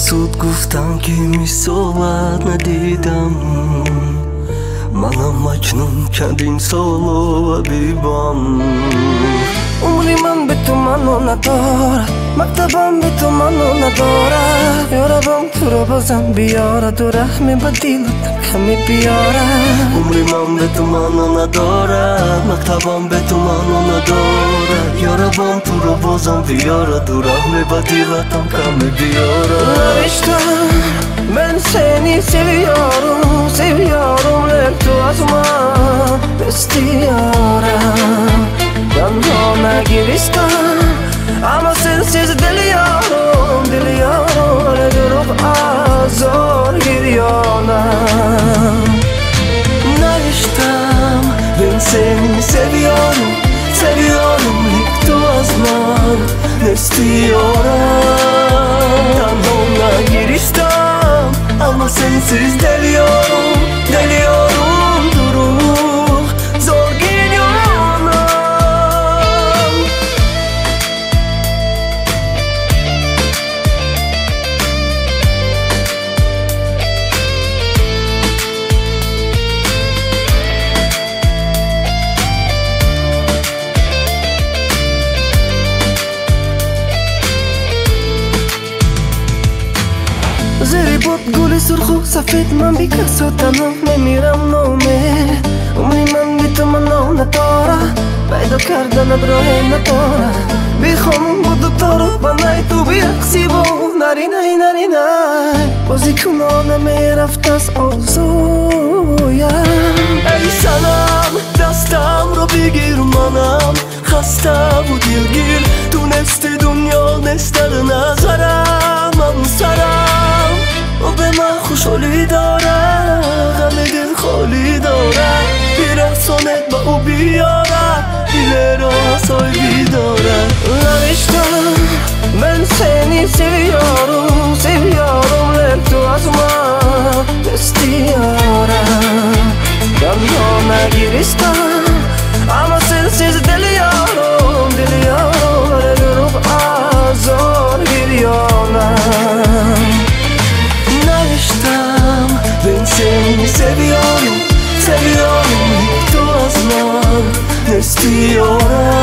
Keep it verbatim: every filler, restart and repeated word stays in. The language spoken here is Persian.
زود گفتم که می صحبت ندیدم منم مجنون کرد این سالو و بیبام عمری من به تو منو ندارد مکتبم به تو منو ندارد یاربم تو رو بازم بیارد و رحمی با دیلتم کمی بیارد عمری من به تو منو ندارد مکتبم به تو منو ندارد یاربم تو رو بازم بیارد و رحمی با دیلتم kami بیارد Narishtan ben seni seviyorum seviyorum hep duasman istiyorum Yanına giristan ama sensiz deliyorum deliyorum öyle durup azor gidiyorum Narishtan ben seni seviyorum seviyorum hep duasman istiyorum Yanına giristan ama sensiz deliyorum deliyorum durup zor gidiyorum زری بود گل سرخ و سفید من بی کس و تنها نمیرم نومه عمری من بی تو منو ندارد پیدا کردنت راه ندارد بی خانم بود دکتر بنای تو بی رقصی با نری نی نری نی بازی کنانم رفت از آرزویم ای سنم دستم رو بگیر منم خسته و دلگیر تونستی دنیا نستر نظرم من سرم و به من خوشحالی داره غم دل خالی داره بیرسانت با او بیاره دل را سایبی داره Narishtan ben seni seviyorum seviyorum hep duasman istiyorum Yanına giristan ama sensiz deliyorum deliyorum öyle durup azor gidiyorum Narishtan ben seni seviyorum seviyorum hep duasman istiyorum